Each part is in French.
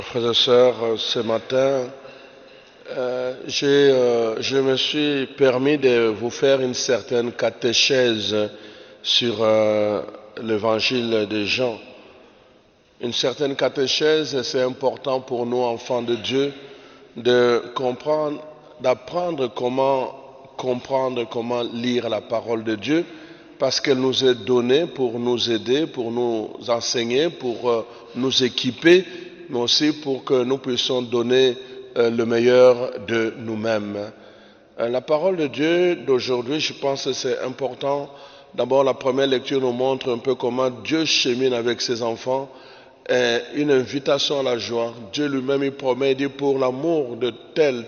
Frères et sœurs, ce matin, je me suis permis de vous faire une certaine catéchèse sur l'évangile de Jean. Une certaine catéchèse, c'est important pour nous, enfants de Dieu, de comprendre, d'apprendre comment lire la parole de Dieu, parce qu'elle nous est donnée pour nous aider, pour nous enseigner, pour nous équiper, mais aussi pour que nous puissions donner le meilleur de nous-mêmes. La parole de Dieu d'aujourd'hui, je pense que c'est important. D'abord, la première lecture nous montre un peu comment Dieu chemine avec ses enfants, une invitation à la joie. Dieu lui-même, il promet, il dit, pour l'amour de tel,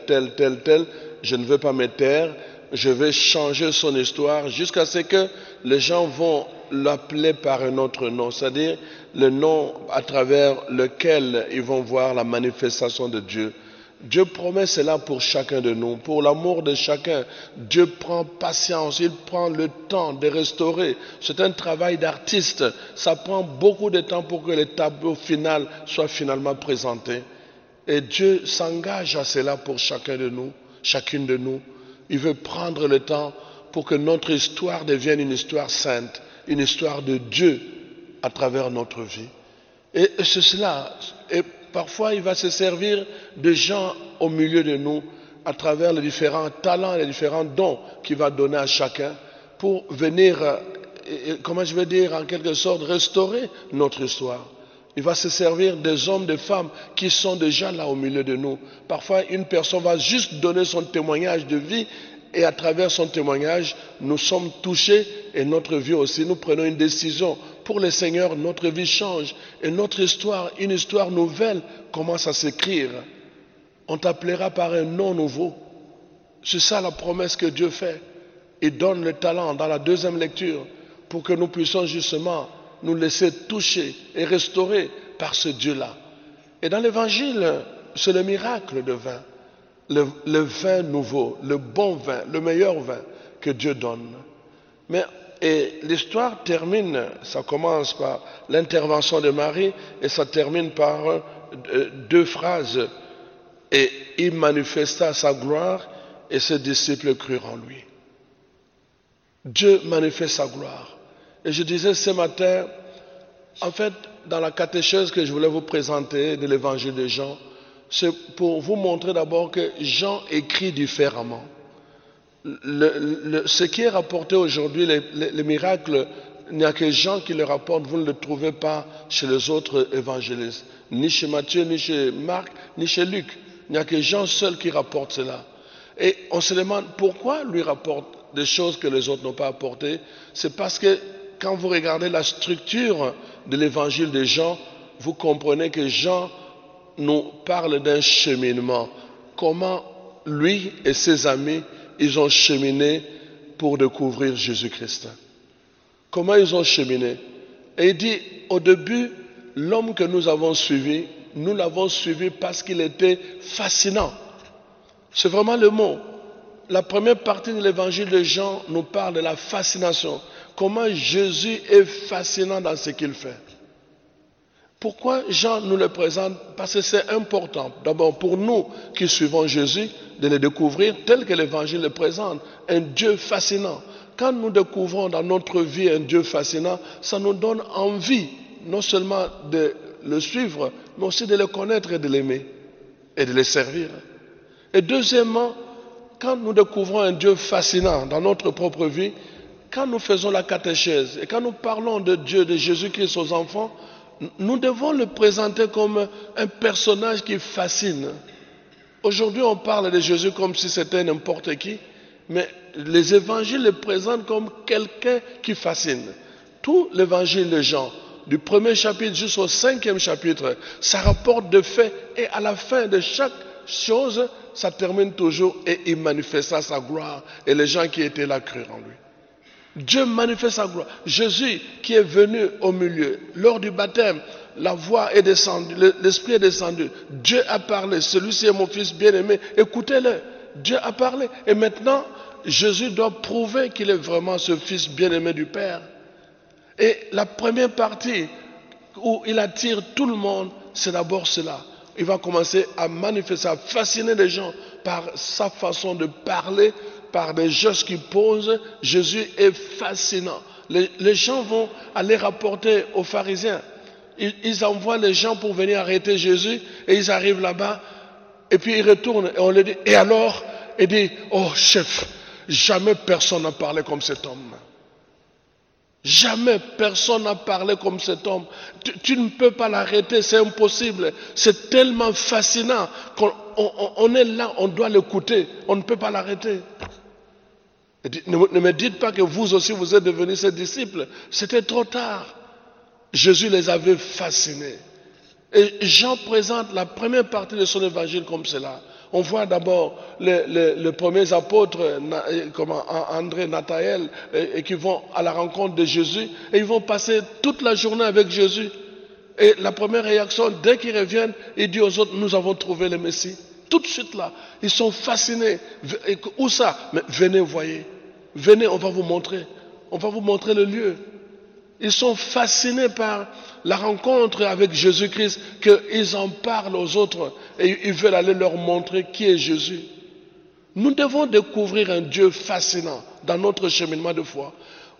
je ne veux pas me taire, je vais changer son histoire jusqu'à ce que les gens vont l'appeler par un autre nom, c'est-à-dire le nom à travers lequel ils vont voir la manifestation de Dieu. Dieu promet cela pour chacun de nous, pour l'amour de chacun. Dieu prend patience, il prend le temps de restaurer. C'est un travail d'artiste. Ça prend beaucoup de temps pour que le tableau final soit finalement présenté. Et Dieu s'engage à cela pour chacun de nous, chacune de nous. Il veut prendre le temps pour que notre histoire devienne une histoire sainte, une histoire de Dieu à travers notre vie. Et c'est cela. Et parfois, il va se servir de gens au milieu de nous, à travers les différents talents, les différents dons qu'il va donner à chacun, pour venir, comment je vais dire, en quelque sorte, restaurer notre histoire. Il va se servir des hommes, des femmes qui sont déjà là au milieu de nous. Parfois, une personne va juste donner son témoignage de vie et à travers son témoignage, nous sommes touchés et notre vie aussi, nous prenons une décision. Pour le Seigneur, notre vie change et notre histoire, une histoire nouvelle, commence à s'écrire. On t'appellera par un nom nouveau. C'est ça la promesse que Dieu fait. Il donne le talent dans la deuxième lecture pour que nous puissions justement nous laisser toucher et restaurer par ce Dieu-là. Et dans l'évangile, c'est le miracle de vin. Le vin nouveau, le bon vin, le meilleur vin que Dieu donne. Et l'histoire termine, ça commence par l'intervention de Marie et ça termine par deux phrases. Et il manifesta sa gloire et ses disciples crurent en lui. Dieu manifeste sa gloire. Et je disais ce matin, en fait, dans la catéchèse que je voulais vous présenter de l'évangile de Jean, c'est pour vous montrer d'abord que Jean écrit différemment. Ce qui est rapporté aujourd'hui, les miracles, il n'y a que Jean qui le rapporte, vous ne le trouvez pas chez les autres évangélistes, ni chez Matthieu, ni chez Marc, ni chez Luc. Il n'y a que Jean seul qui rapporte cela. Et on se demande pourquoi lui rapporte des choses que les autres n'ont pas apportées. C'est parce que quand vous regardez la structure de l'évangile de Jean, vous comprenez que Jean nous parle d'un cheminement. Comment lui et ses amis, ils ont cheminé pour découvrir Jésus-Christ. Comment ils ont cheminé? Et il dit, au début, l'homme que nous avons suivi, nous l'avons suivi parce qu'il était fascinant. C'est vraiment le mot. La première partie de l'évangile de Jean nous parle de la fascination. Comment Jésus est fascinant dans ce qu'il fait. Pourquoi Jean nous le présente? Parce que c'est important, d'abord pour nous qui suivons Jésus, de le découvrir tel que l'Évangile le présente, un Dieu fascinant. Quand nous découvrons dans notre vie un Dieu fascinant, ça nous donne envie, non seulement de le suivre, mais aussi de le connaître et de l'aimer, et de le servir. Et deuxièmement, quand nous découvrons un Dieu fascinant dans notre propre vie, quand nous faisons la catéchèse, et quand nous parlons de Dieu, de Jésus-Christ aux enfants, nous devons le présenter comme un personnage qui fascine. Aujourd'hui, on parle de Jésus comme si c'était n'importe qui, mais les évangiles le présentent comme quelqu'un qui fascine. Tout l'évangile de Jean, du premier chapitre jusqu'au 5e chapitre, ça rapporte de faits et à la fin de chaque chose, ça termine toujours et il manifesta sa gloire et les gens qui étaient là crurent en lui. Dieu manifeste sa gloire. Jésus qui est venu au milieu, lors du baptême, la voix est descendue, l'Esprit est descendu. Dieu a parlé, celui-ci est mon fils bien-aimé, écoutez-le. Dieu a parlé. Et maintenant, Jésus doit prouver qu'il est vraiment ce fils bien-aimé du Père. Et la première partie où il attire tout le monde, c'est d'abord cela. Il va commencer à manifester, à fasciner les gens par sa façon de parler, par des gestes qu'il pose. Jésus est fascinant. Les gens vont aller rapporter aux pharisiens. Ils envoient les gens pour venir arrêter Jésus et ils arrivent là-bas et puis ils retournent et on leur dit, et alors? Il dit, oh chef, jamais personne n'a parlé comme cet homme. Jamais personne n'a parlé comme cet homme. Tu ne peux pas l'arrêter, c'est impossible. C'est tellement fascinant qu'on est là, on doit l'écouter. On ne peut pas l'arrêter. Ne me dites pas que vous aussi vous êtes devenus ses disciples. C'était trop tard. Jésus les avait fascinés. Et Jean présente la première partie de son évangile comme cela. On voit d'abord les premiers apôtres, comme André, Nathanaël, et qui vont à la rencontre de Jésus, et ils vont passer toute la journée avec Jésus. Et la première réaction, dès qu'ils reviennent, il dit aux autres, nous avons trouvé le Messie. Tout de suite là, ils sont fascinés. Où ça? Mais venez, voyez. Venez, on va vous montrer. On va vous montrer le lieu. Ils sont fascinés par la rencontre avec Jésus-Christ, qu'ils en parlent aux autres et ils veulent aller leur montrer qui est Jésus. Nous devons découvrir un Dieu fascinant dans notre cheminement de foi.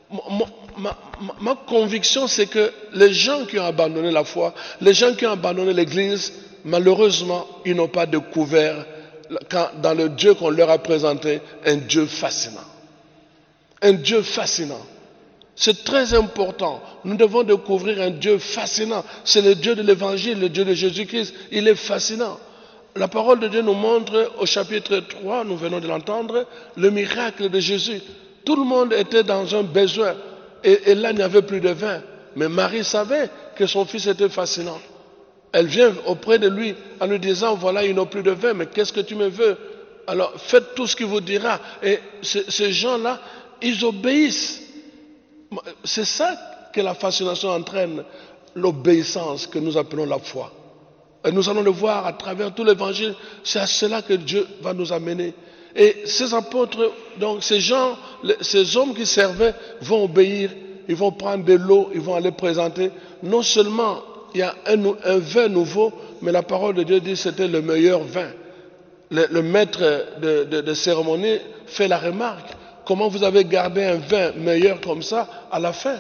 Ma conviction, c'est que les gens qui ont abandonné la foi, les gens qui ont abandonné l'Église, malheureusement, ils n'ont pas découvert dans le Dieu qu'on leur a présenté un Dieu fascinant. Un Dieu fascinant. C'est très important. Nous devons découvrir un Dieu fascinant. C'est le Dieu de l'Évangile, le Dieu de Jésus-Christ. Il est fascinant. La parole de Dieu nous montre au chapitre 3, nous venons de l'entendre, le miracle de Jésus. Tout le monde était dans un besoin. Et là, il n'y avait plus de vin. Mais Marie savait que son fils était fascinant. Elle vient auprès de lui en lui disant, voilà, ils n'ont plus de vin, mais qu'est-ce que tu me veux? Alors, faites tout ce qu'il vous dira. Et ces gens-là, ils obéissent. C'est ça que la fascination entraîne, l'obéissance que nous appelons la foi. Et nous allons le voir à travers tout l'évangile, c'est à cela que Dieu va nous amener. Et ces apôtres, donc ces gens, ces hommes qui servaient vont obéir, ils vont prendre de l'eau, ils vont aller présenter. Non seulement il y a un vin nouveau, mais la parole de Dieu dit que c'était le meilleur vin. Le maître de cérémonie fait la remarque. Comment vous avez gardé un vin meilleur comme ça à la fin?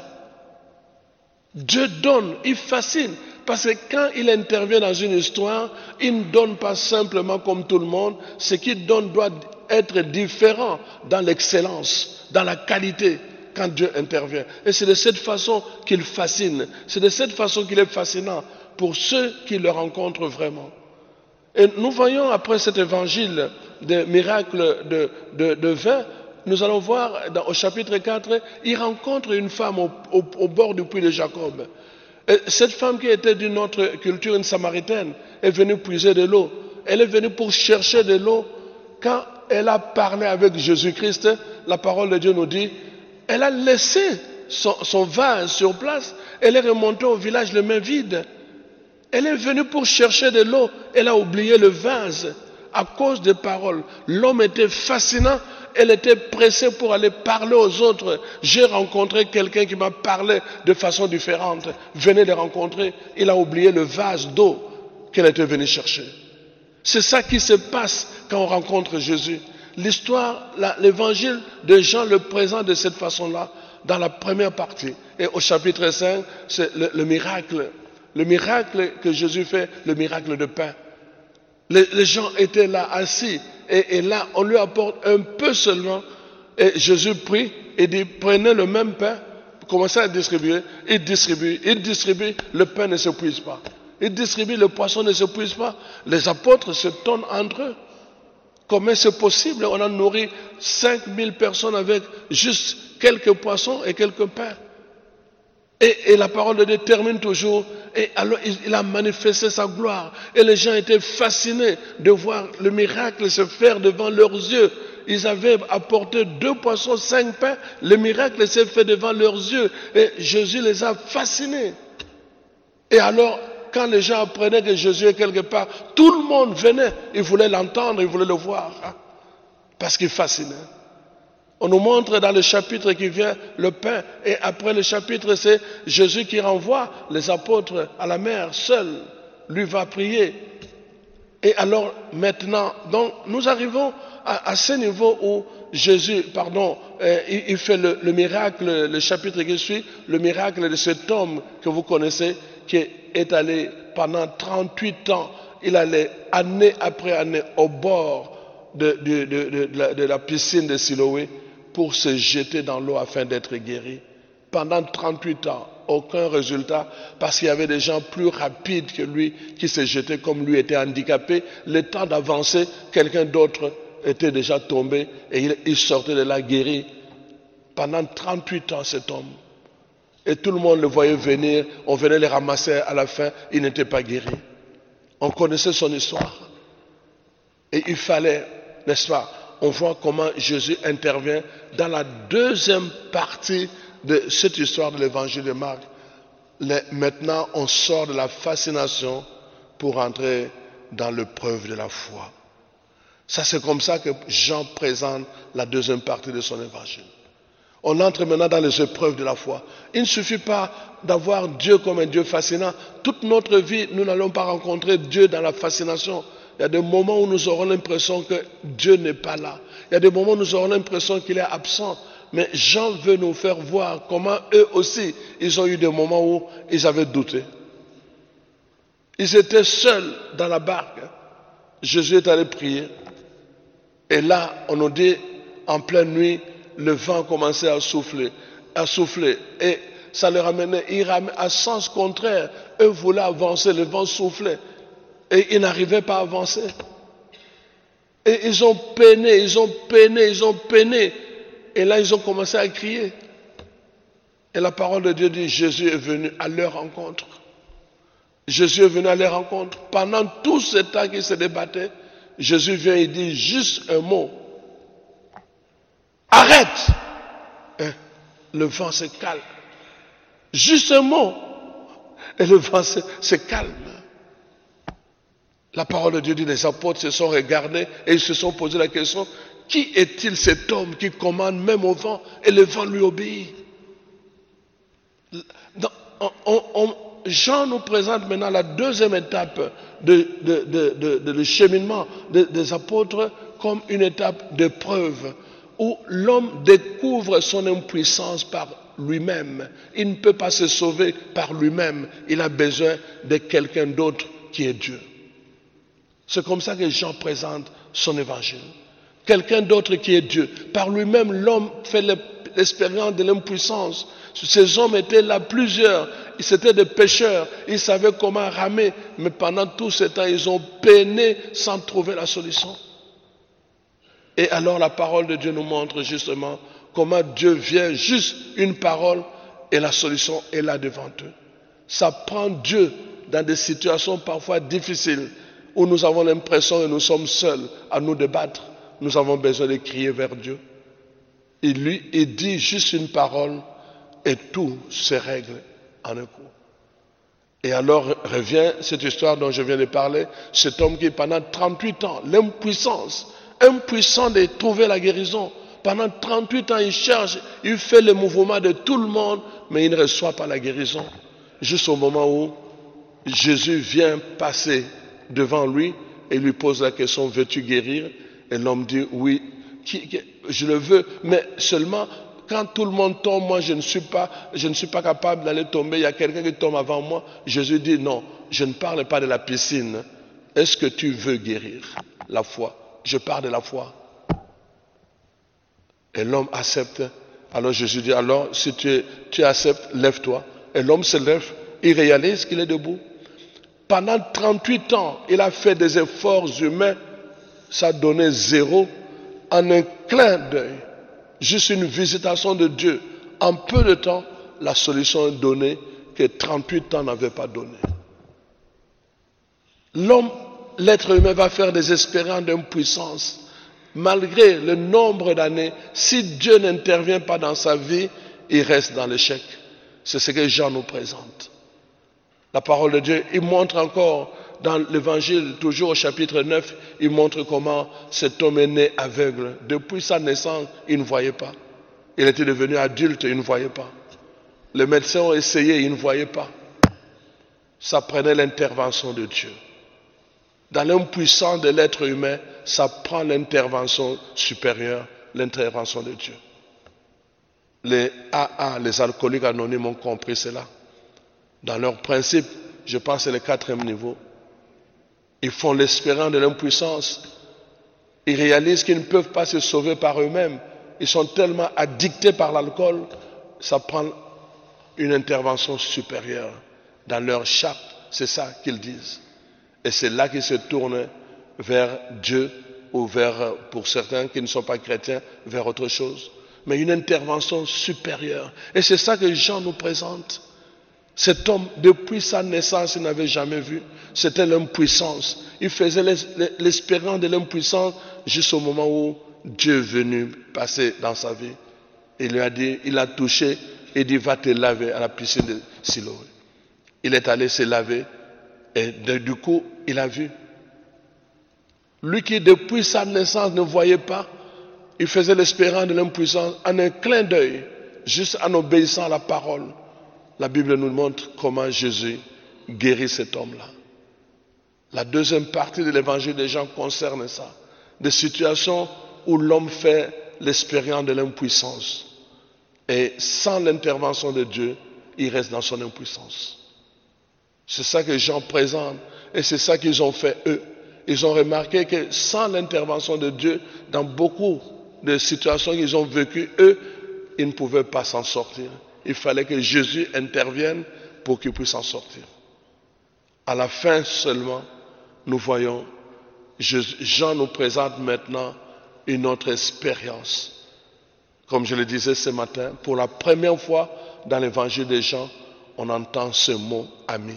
Dieu donne, il fascine. Parce que quand il intervient dans une histoire, il ne donne pas simplement comme tout le monde. Ce qu'il donne doit être différent dans l'excellence, dans la qualité quand Dieu intervient. Et c'est de cette façon qu'il fascine. C'est de cette façon qu'il est fascinant pour ceux qui le rencontrent vraiment. Et nous voyons après cet évangile de miracle de vin, nous allons voir au chapitre 4, il rencontre une femme au bord du puits de Jacob. Et cette femme qui était d'une autre culture, une samaritaine, est venue puiser de l'eau. Elle est venue pour chercher de l'eau. Quand elle a parlé avec Jésus-Christ, la parole de Dieu nous dit, elle a laissé son vase sur place. Elle est remontée au village les mains vides. Elle est venue pour chercher de l'eau. Elle a oublié le vase à cause des paroles. L'homme était fascinant. Elle était pressée pour aller parler aux autres. J'ai rencontré quelqu'un qui m'a parlé de façon différente. Venez le rencontrer. Il a oublié le vase d'eau qu'elle était venue chercher. C'est ça qui se passe quand on rencontre Jésus. L'histoire, l'évangile de Jean le présente de cette façon-là dans la première partie. Et au chapitre 5, c'est le miracle. Le miracle que Jésus fait, le miracle de pain. Les gens étaient là assis. Et là, on lui apporte un peu seulement. Et Jésus prie et dit, prenez le même pain, commencez à distribuer. Il distribue, le pain ne s'épuise pas. Il distribue, le poisson ne s'épuise pas. Les apôtres se tonnent entre eux. Comment c'est possible? On a nourri 5000 personnes avec juste quelques poissons et quelques pains. Et la parole de Dieu termine toujours. Et alors il a manifesté sa gloire. Et les gens étaient fascinés de voir le miracle se faire devant leurs yeux. Ils avaient apporté 2 poissons, 5 pains. Le miracle s'est fait devant leurs yeux. Et Jésus les a fascinés. Et alors, quand les gens apprenaient que Jésus est quelque part, tout le monde venait. Ils voulaient l'entendre, ils voulaient le voir. Parce qu'il fascinait. On nous montre dans le chapitre qui vient le pain. Et après le chapitre, c'est Jésus qui renvoie les apôtres à la mer seul. Lui va prier. Et alors maintenant, donc nous arrivons à ce niveau où Jésus, il fait le miracle, le chapitre qui suit, le miracle de cet homme que vous connaissez, qui est allé pendant 38 ans, il allait année après année au bord de la piscine de Siloé pour se jeter dans l'eau afin d'être guéri. Pendant 38 ans, aucun résultat, parce qu'il y avait des gens plus rapides que lui qui se jetaient, comme lui était handicapé. Le temps d'avancer, quelqu'un d'autre était déjà tombé et il sortait de là guéri. Pendant 38 ans, cet homme. Et tout le monde le voyait venir, on venait le ramasser à la fin, il n'était pas guéri. On connaissait son histoire. Et il fallait, n'est-ce pas, on voit comment Jésus intervient dans la deuxième partie de cette histoire de l'évangile de Marc. Maintenant, on sort de la fascination pour entrer dans l'épreuve de la foi. Ça, c'est comme ça que Jean présente la deuxième partie de son évangile. On entre maintenant dans les épreuves de la foi. Il ne suffit pas d'avoir Dieu comme un Dieu fascinant. Toute notre vie, nous n'allons pas rencontrer Dieu dans la fascination. Il y a des moments où nous aurons l'impression que Dieu n'est pas là. Il y a des moments où nous aurons l'impression qu'il est absent. Mais Jean veut nous faire voir comment eux aussi, ils ont eu des moments où ils avaient douté. Ils étaient seuls dans la barque. Jésus est allé prier. Et là, on nous dit, en pleine nuit, le vent commençait à souffler. Et ça les ramenait, ils ramenaient à sens contraire. Eux voulaient avancer, le vent soufflait. Et ils n'arrivaient pas à avancer. Et ils ont peiné. Et là, ils ont commencé à crier. Et la parole de Dieu dit, Jésus est venu à leur rencontre. Jésus est venu à leur rencontre. Pendant tout ce temps qu'ils se débattaient, Jésus vient et dit juste un mot. Arrête! Le vent se calme. Juste un mot. Et le vent se calme. La parole de Dieu dit, les apôtres se sont regardés et ils se sont posé la question, qui est-il cet homme qui commande même au vent et le vent lui obéit? Jean nous présente maintenant la deuxième étape de cheminement des apôtres comme une étape d'épreuve où l'homme découvre son impuissance par lui-même. Il ne peut pas se sauver par lui-même. Il a besoin de quelqu'un d'autre qui est Dieu. C'est comme ça que Jean présente son évangile. Quelqu'un d'autre qui est Dieu. Par lui-même, l'homme fait l'expérience de l'impuissance. Ces hommes étaient là plusieurs. C'étaient des pêcheurs. Ils savaient comment ramer. Mais pendant tout ce temps, ils ont peiné sans trouver la solution. Et alors la parole de Dieu nous montre justement comment Dieu vient, juste une parole et la solution est là devant eux. Ça prend Dieu dans des situations parfois difficiles où nous avons l'impression que nous sommes seuls à nous débattre. Nous avons besoin de crier vers Dieu. Il dit juste une parole et tout se règle en un coup. Et alors revient cette histoire dont je viens de parler, cet homme qui pendant 38 ans, l'impuissance, impuissant de trouver la guérison. Pendant 38 ans, il cherche, il fait le mouvement de tout le monde, mais il ne reçoit pas la guérison. Juste au moment où Jésus vient passer devant lui et lui pose la question, veux-tu guérir? Et l'homme dit, oui, je le veux, mais seulement quand tout le monde tombe, moi je ne suis pas capable d'aller tomber, il y a quelqu'un qui tombe avant moi. Jésus dit, non, je ne parle pas de la piscine. Est-ce que tu veux guérir? La foi. Je parle de la foi. Et l'homme accepte. Alors Jésus dit, alors si tu acceptes, lève-toi. Et l'homme se lève, il réalise qu'il est debout. Pendant 38 ans, il a fait des efforts humains, ça a donné zéro. En un clin d'œil, juste une visitation de Dieu, en peu de temps, la solution est donnée que 38 ans n'avaient pas donnée. L'homme, l'être humain va faire des expériences d'impuissance. Malgré le nombre d'années, si Dieu n'intervient pas dans sa vie, il reste dans l'échec. C'est ce que Jean nous présente. La parole de Dieu, il montre encore dans l'évangile, toujours au chapitre 9, il montre comment cet homme est né aveugle. Depuis sa naissance, il ne voyait pas. Il était devenu adulte, il ne voyait pas. Les médecins ont essayé, ils ne voyaient pas. Ça prenait l'intervention de Dieu. dans l'impuissance de l'être humain, ça prend l'intervention supérieure, l'intervention de Dieu. Les AA, les alcooliques anonymes ont compris cela. Dans leur principe, je pense que c'est le 4e niveau. Ils font l'expérience de l'impuissance. Ils réalisent qu'ils ne peuvent pas se sauver par eux-mêmes. Ils sont tellement addictés par l'alcool, ça prend une intervention supérieure dans leur chape. C'est ça qu'ils disent. Et c'est là qu'ils se tournent vers Dieu ou vers, pour certains qui ne sont pas chrétiens, vers autre chose. Mais une intervention supérieure. Et c'est ça que Jean nous présente. Cet homme, depuis sa naissance, il n'avait jamais vu. C'était l'impuissance. Il faisait l'expérience de l'impuissance jusqu'au moment où Dieu est venu passer dans sa vie. Il lui a dit, il a touché, il dit, va te laver à la piscine de Siloé. Il est allé se laver et du coup, il a vu. Lui qui, depuis sa naissance, ne voyait pas, il faisait l'expérience de l'impuissance en un clin d'œil, juste en obéissant à la parole. La Bible nous montre comment Jésus guérit cet homme-là. La deuxième partie de l'évangile des Jean concerne ça. Des situations où l'homme fait l'expérience de l'impuissance. Et sans l'intervention de Dieu, il reste dans son impuissance. C'est ça que Jean présente. Et c'est ça qu'ils ont fait eux. Ils ont remarqué que sans l'intervention de Dieu, dans beaucoup de situations qu'ils ont vécues, eux, ils ne pouvaient pas s'en sortir. Il fallait que Jésus intervienne pour qu'ils puissent en sortir. À la fin seulement, nous voyons, Jean nous présente maintenant une autre expérience. Comme je le disais ce matin, pour la première fois dans l'évangile de Jean, on entend ce mot ami.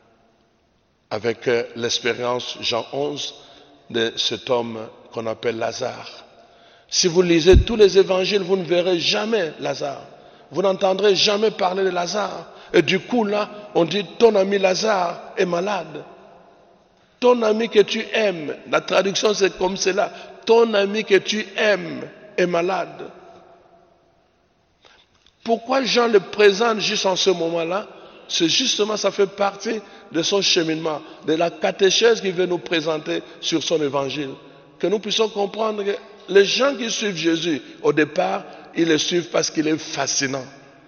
Avec l'expérience Jean 11 de cet homme qu'on appelle Lazare. Si vous lisez tous les évangiles, vous ne verrez jamais Lazare. Vous n'entendrez jamais parler de Lazare. Et du coup, là, on dit ton ami Lazare est malade. Ton ami que tu aimes, la traduction c'est comme cela, ton ami que tu aimes est malade. Pourquoi Jean le présente juste en ce moment-là? C'est justement, ça fait partie de son cheminement, de la catéchèse qu'il veut nous présenter sur son évangile. Que nous puissions comprendre que les gens qui suivent Jésus, au départ, ils le suivent parce qu'il est fascinant.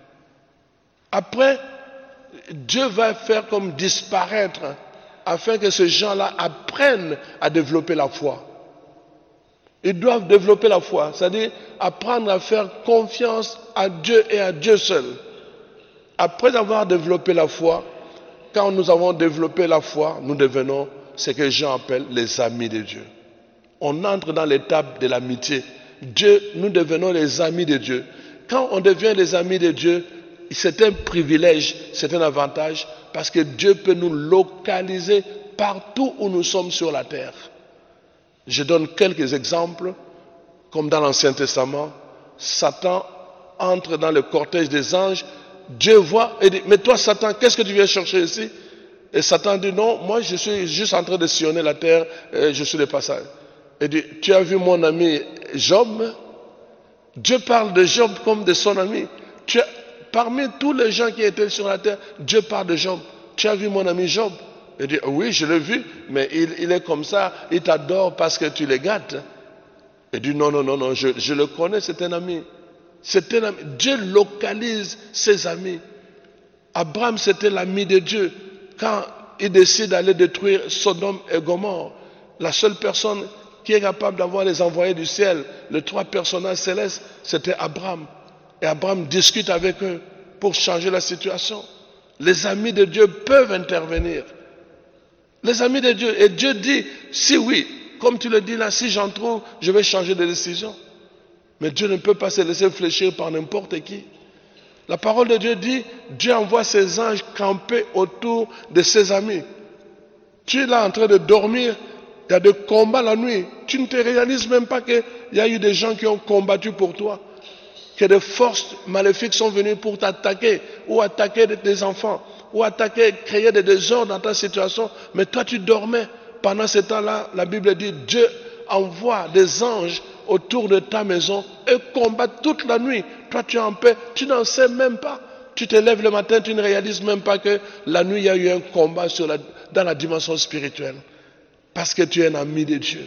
Après, Dieu va faire comme disparaître afin que ces gens-là apprennent à développer la foi. Ils doivent développer la foi, c'est-à-dire apprendre à faire confiance à Dieu et à Dieu seul. Après avoir développé la foi, quand nous avons développé la foi, nous devenons ce que Jean appelle les amis de Dieu. On entre dans l'étape de l'amitié. Dieu, nous devenons les amis de Dieu. Quand on devient les amis de Dieu, c'est un privilège, c'est un avantage, parce que Dieu peut nous localiser partout où nous sommes sur la terre. Je donne quelques exemples, comme dans l'Ancien Testament, Satan entre dans le cortège des anges, Dieu voit et dit, mais toi Satan, qu'est-ce que tu viens chercher ici? Et Satan dit, non, moi je suis juste en train de sillonner la terre, je suis de passage. Il dit, tu as vu mon ami Job? Dieu parle de Job comme de son ami. Parmi tous les gens qui étaient sur la terre, Dieu parle de Job. Tu as vu mon ami Job? Il dit, oui, je l'ai vu, mais il est comme ça, il t'adore parce que tu le gâtes. Il dit, non, je le connais, c'est un ami. C'est un ami. Dieu localise ses amis. Abraham, c'était l'ami de Dieu. Quand il décide d'aller détruire Sodome et Gomorrhe, la seule personne qui est capable d'avoir les envoyés du ciel, les 3 personnages célestes, c'était Abraham. Et Abraham discute avec eux pour changer la situation. Les amis de Dieu peuvent intervenir. Les amis de Dieu. Et Dieu dit, si oui, comme tu le dis là, si j'en trouve, je vais changer de décision. Mais Dieu ne peut pas se laisser fléchir par n'importe qui. La parole de Dieu dit, Dieu envoie ses anges camper autour de ses amis. Tu es là en train de dormir, il y a des combats la nuit. Tu ne te réalises même pas qu'il y a eu des gens qui ont combattu pour toi. Que des forces maléfiques sont venues pour t'attaquer, ou attaquer tes enfants, ou attaquer, créer des désordres dans ta situation. Mais toi tu dormais. Pendant ce temps-là, la Bible dit, Dieu envoie des anges autour de ta maison et combattent toute la nuit. Toi tu es en paix, tu n'en sais même pas. Tu te lèves le matin, tu ne réalises même pas que la nuit il y a eu un combat dans la dimension spirituelle. parce que tu es un ami de Dieu.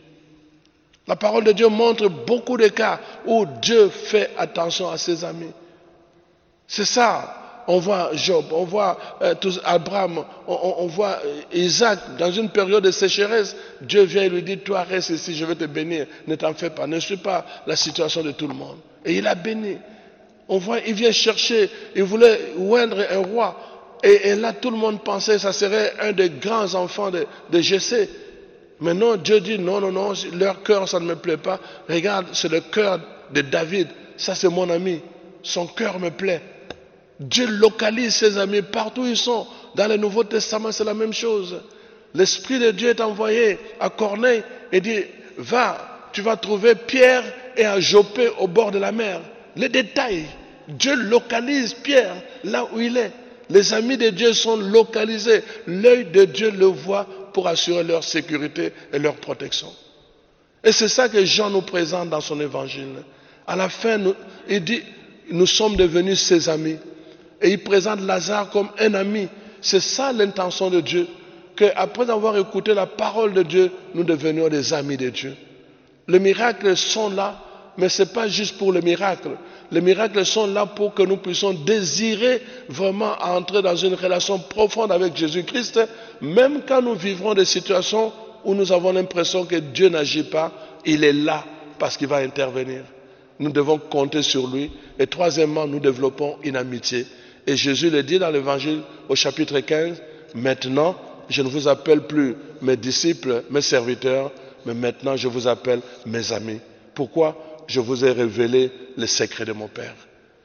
La parole de Dieu montre beaucoup de cas où Dieu fait attention à ses amis. C'est ça. On voit Job, on voit Abraham, on voit Isaac dans une période de sécheresse. Dieu vient et lui dit, toi reste ici, je vais te bénir. Ne t'en fais pas, ne suis pas la situation de tout le monde. Et il a béni. On voit, il vient chercher, il voulait oindre un roi. Et là, tout le monde pensait que ça serait un des grands enfants de Jessé. Mais non, Dieu dit, non, leur cœur, ça ne me plaît pas. Regarde, c'est le cœur de David. Ça, c'est mon ami. Son cœur me plaît. Dieu localise ses amis partout où ils sont. Dans le Nouveau Testament, c'est la même chose. L'Esprit de Dieu est envoyé à Corneille et dit, va, tu vas trouver Pierre et à Joppé au bord de la mer. Les détails. Dieu localise Pierre là où il est. Les amis de Dieu sont localisés. L'œil de Dieu le voit pour assurer leur sécurité et leur protection. Et c'est ça que Jean nous présente dans son évangile. À la fin, il dit, nous sommes devenus ses amis. Et il présente Lazare comme un ami. C'est ça l'intention de Dieu. Qu'après avoir écouté la parole de Dieu, nous devenions des amis de Dieu. Les miracles sont là, mais ce n'est pas juste pour le miracle. Les miracles sont là pour que nous puissions désirer vraiment entrer dans une relation profonde avec Jésus-Christ, même quand nous vivrons des situations où nous avons l'impression que Dieu n'agit pas, il est là parce qu'il va intervenir. Nous devons compter sur lui. Et troisièmement, nous développons une amitié. Et Jésus le dit dans l'évangile au chapitre 15, maintenant, je ne vous appelle plus mes disciples, mes serviteurs, mais maintenant je vous appelle mes amis. Pourquoi? Je vous ai révélé les secrets de mon Père.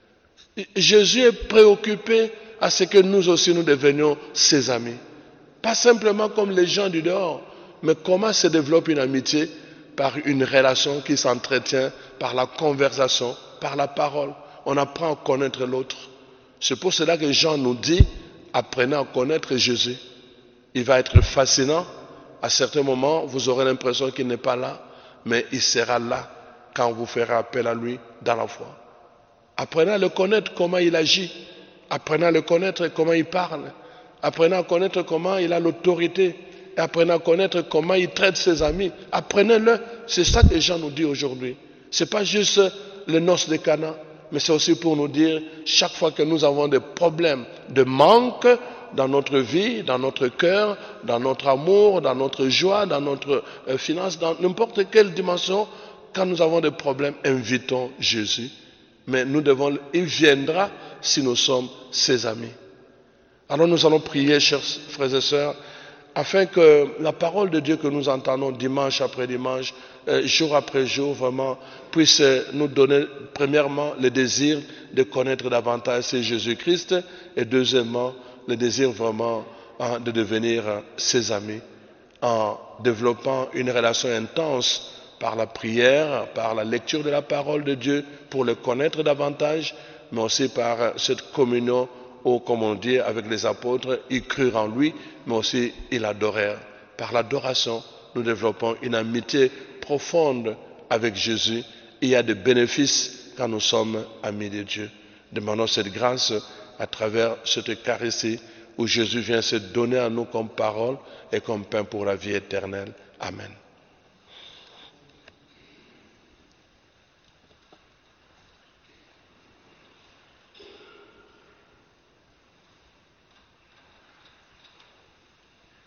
Jésus est préoccupé à ce que nous aussi nous devenions ses amis. Pas simplement comme les gens du dehors, mais comment se développe une amitié? Par une relation qui s'entretient, par la conversation, par la parole. On apprend à connaître l'autre. C'est pour cela que Jean nous dit, apprenez à connaître Jésus. Il va être fascinant. À certains moments, vous aurez l'impression qu'il n'est pas là, mais il sera là quand vous ferez appel à lui dans la foi. Apprenez à le connaître, comment il agit. Apprenez à le connaître, comment il parle. Apprenez à connaître comment il a l'autorité. Et apprenez à connaître comment il traite ses amis. Apprenez-le. C'est ça que Jean nous dit aujourd'hui. Ce n'est pas juste les noces de Cana, mais c'est aussi pour nous dire, chaque fois que nous avons des problèmes de manque dans notre vie, dans notre cœur, dans notre amour, dans notre joie, dans notre finance, dans n'importe quelle dimension, quand nous avons des problèmes, invitons Jésus. Mais il viendra si nous sommes ses amis. Alors nous allons prier, chers frères et sœurs, afin que la parole de Dieu que nous entendons dimanche après dimanche, jour après jour, vraiment, puisse nous donner, premièrement, le désir de connaître davantage Jésus-Christ, et deuxièmement, le désir vraiment de devenir ses amis, en développant une relation intense par la prière, par la lecture de la parole de Dieu, pour le connaître davantage, mais aussi par cette communion où, comme on dit avec les apôtres, ils crurent en lui, mais aussi ils l'adorèrent. Par l'adoration, nous développons une amitié profonde avec Jésus. Il y a des bénéfices quand nous sommes amis de Dieu. Demandons cette grâce à travers cette Eucharistie où Jésus vient se donner à nous comme parole et comme pain pour la vie éternelle. Amen.